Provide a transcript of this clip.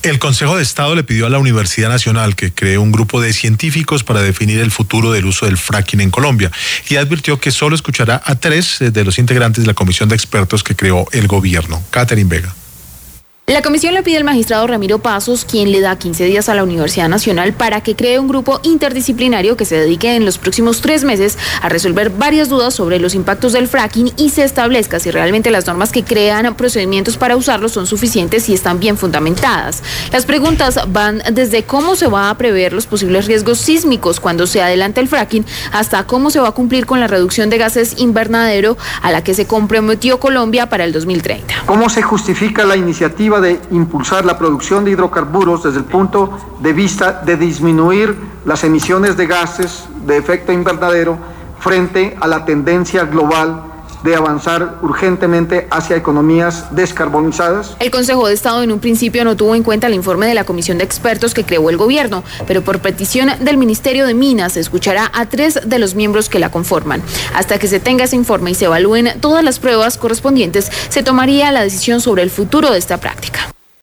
El Consejo de Estado le pidió a la Universidad Nacional que cree un grupo de científicos para definir el futuro del uso del fracking en Colombia y advirtió que solo escuchará a 3 de los integrantes de la comisión de expertos que creó el gobierno. Catherine Vega. La comisión le pide al magistrado Ramiro Pasos, quien le da 15 días a la Universidad Nacional para que cree un grupo interdisciplinario que se dedique en los próximos 3 meses a resolver varias dudas sobre los impactos del fracking y se establezca si realmente las normas que crean procedimientos para usarlo son suficientes y están bien fundamentadas. Las preguntas van desde cómo se va a prever los posibles riesgos sísmicos cuando se adelante el fracking hasta cómo se va a cumplir con la reducción de gases invernadero a la que se comprometió Colombia para el 2030. ¿Cómo se justifica la iniciativa de impulsar la producción de hidrocarburos desde el punto de vista de disminuir las emisiones de gases de efecto invernadero frente a la tendencia global de avanzar urgentemente hacia economías descarbonizadas? El Consejo de Estado en un principio no tuvo en cuenta el informe de la comisión de expertos que creó el gobierno, pero por petición del Ministerio de Minas se escuchará a 3 de los miembros que la conforman. Hasta que se tenga ese informe y se evalúen todas las pruebas correspondientes, se tomaría la decisión sobre el futuro de esta práctica.